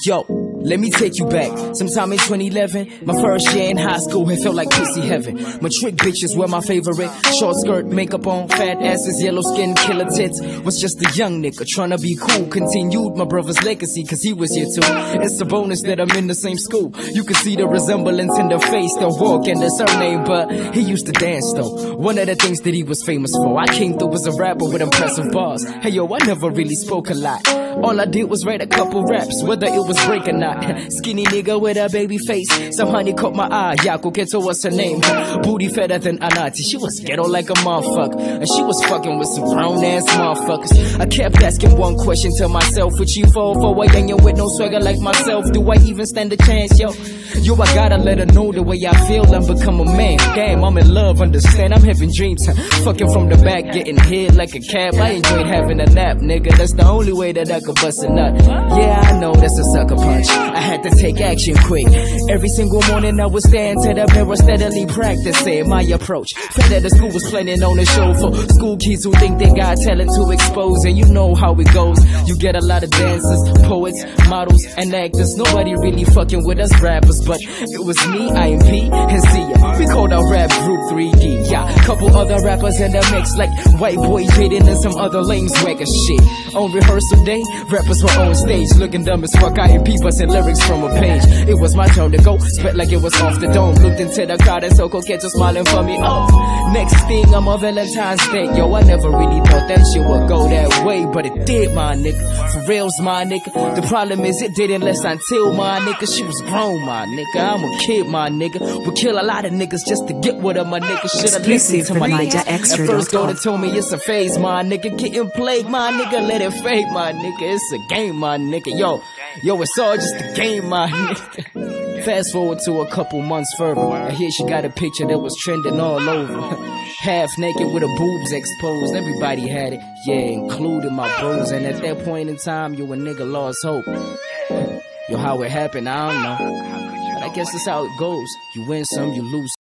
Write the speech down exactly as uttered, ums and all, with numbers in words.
Yo, let me take you back. Sometime in twenty eleven, my first year in high school, it felt like pussy heaven. My trick bitches were my favorite. Short skirt, makeup on, fat asses, yellow skin, killer tits. Was just a young nigga tryna be cool. Continued my brother's legacy, cause he was here too. It's a bonus that I'm in the same school. You can see the resemblance in their face, their walk and their surname, but he used to dance though. One of the things that he was famous for. I came through as a rapper with impressive bars. Hey yo, I never really spoke a lot. All I did was write a couple raps, whether it was break or not. Skinny nigga with a baby face. Some honey caught my eye. Yako Keto was her name. Booty fatter than Anati. She was ghetto like a motherfucker. And she was fucking with some brown ass motherfuckers. I kept asking one question to myself. Would you fall for a youngin' with no swagger like myself? Do I even stand a chance, yo? Yo, I gotta let her know the way I feel and become a man. Damn, I'm in love, understand? I'm having dreams. Fucking from the back, getting hit like a cab. I enjoyed having a nap, nigga. That's the only way that I could bust a nut. Yeah, I know that's a sucker punch. I had to take action quick. Every single morning I would stand to the mirror, steadily practicing my approach. Fed that the school was planning on a show for school kids who think they got talent to expose. And you know how it goes. You get a lot of dancers, poets, models, and actors. Nobody really fucking with us rappers, but it was me, I M P, and Zia. We called our rap group three D. Yeah, couple other rappers in the mix, like White Boy Jaden and some other lames wagger shit. On rehearsal day, rappers were on stage, looking dumb as fuck. I M P busting lyrics from a page. It was my turn to go, spit like it was off the dome. Looked into the crowd and so coquette smiling for me. Oh, next thing I'm on Valentine's Day. Yo, I never really thought that shit would go that way, but it did, my nigga. For reals, my nigga. The problem is it didn't last until my nigga. She was grown, my nigga. I'm a kid, my nigga. Would kill a lot of niggas just to get with her, my nigga. Should've listened to my nigga. At first, daughter told me it's a phase, my nigga. Getting played, my nigga. Let it fade, my nigga. It's a game, my nigga. Yo, yo, it's all just a game, my nigga. Fast forward to a couple months further, and here she got a picture that was trending all over. Half naked with her boobs exposed. Everybody had it, yeah, including my bros. And at that point in time, you a nigga lost hope. Yo, how it happened, I don't know. But I guess that's how it goes. You win some, you lose